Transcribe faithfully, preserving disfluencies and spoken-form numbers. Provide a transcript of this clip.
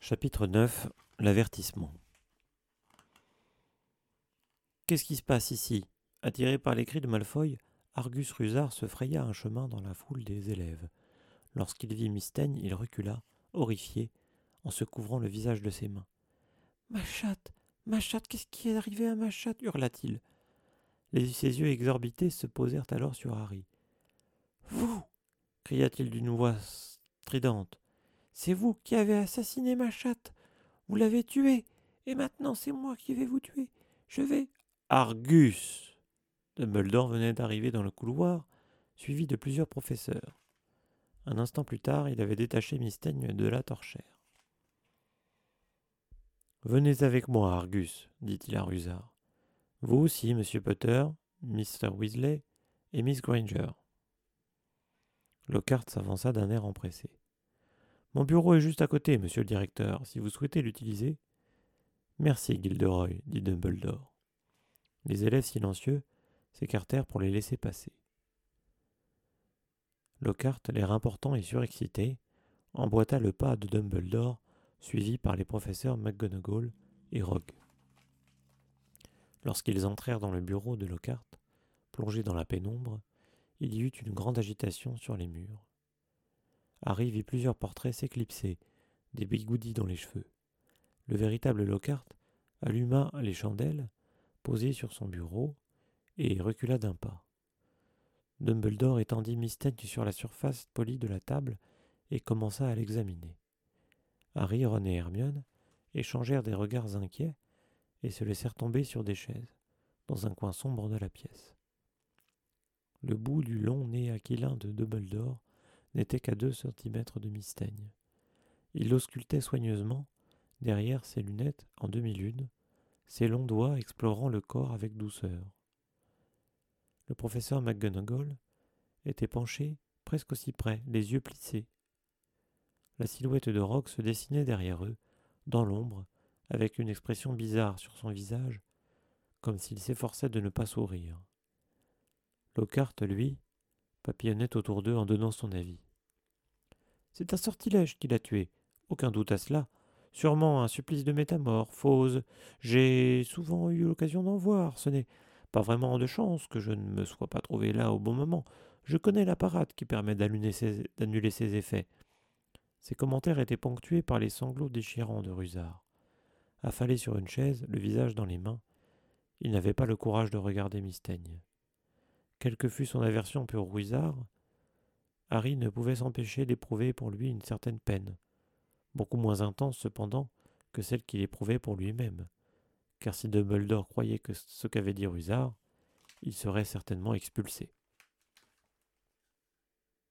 Chapitre neuf. L'avertissement. Qu'est-ce qui se passe ici? Attiré par les cris de Malfoy, Argus Rusard se fraya un chemin dans la foule des élèves. Lorsqu'il vit Mystaigne, il recula, horrifié, en se couvrant le visage de ses mains. « Ma chatte! Ma chatte! Qu'est-ce qui est arrivé à ma chatte ?» hurla-t-il. Les, ses yeux exorbités se posèrent alors sur Harry. « Vous !» cria-t-il d'une voix stridente. « C'est vous qui avez assassiné ma chatte! Vous l'avez tuée, et maintenant c'est moi qui vais vous tuer. Je vais... » Argus! Dumbledore venait d'arriver dans le couloir, suivi de plusieurs professeurs. Un instant plus tard, il avait détaché Mystaigne de la torchère. « Venez avec moi, Argus, dit-il à Rusard. Vous aussi, Monsieur Potter, mister Weasley et Miss Granger. » Lockhart s'avança d'un air empressé. « Mon bureau est juste à côté, monsieur le directeur, si vous souhaitez l'utiliser. »« Merci, Gilderoy, dit Dumbledore. » Les élèves silencieux s'écartèrent pour les laisser passer. Lockhart, l'air important et surexcité, emboîta le pas de Dumbledore, suivi par les professeurs McGonagall et Rogue. Lorsqu'ils entrèrent dans le bureau de Lockhart, plongé dans la pénombre, il y eut une grande agitation sur les murs. Harry vit plusieurs portraits s'éclipser, des bigoudis dans les cheveux. Le véritable Lockhart alluma les chandelles posées sur son bureau et recula d'un pas. Dumbledore étendit Mystaigne sur la surface polie de la table et commença à l'examiner. Harry, Ron et Hermione échangèrent des regards inquiets et se laissèrent tomber sur des chaises, dans un coin sombre de la pièce. Le bout du long nez aquilin de Dumbledore n'était qu'à deux centimètres de Mystaigne. Il l'auscultait soigneusement, derrière ses lunettes en demi-lune, ses longs doigts explorant le corps avec douceur. Le professeur McGonagall était penché presque aussi près, les yeux plissés. La silhouette de Rogue se dessinait derrière eux, dans l'ombre, avec une expression bizarre sur son visage, comme s'il s'efforçait de ne pas sourire. Lockhart, lui, papillonnait autour d'eux en donnant son avis. « C'est un sortilège qui l'a tué, aucun doute à cela. Sûrement un supplice de métamorphose. J'ai souvent eu l'occasion d'en voir. Ce n'est pas vraiment de chance que je ne me sois pas trouvé là au bon moment. Je connais la parade qui permet d'annuler ses, d'annuler ses effets. » Ces commentaires étaient ponctués par les sanglots déchirants de Rusard. Affalé sur une chaise, le visage dans les mains, il n'avait pas le courage de regarder Mystaigne. Quelle que fût son aversion pour Rusard, Harry ne pouvait s'empêcher d'éprouver pour lui une certaine peine, beaucoup moins intense cependant que celle qu'il éprouvait pour lui-même, car si Dumbledore croyait que ce qu'avait dit Rusard, il serait certainement expulsé.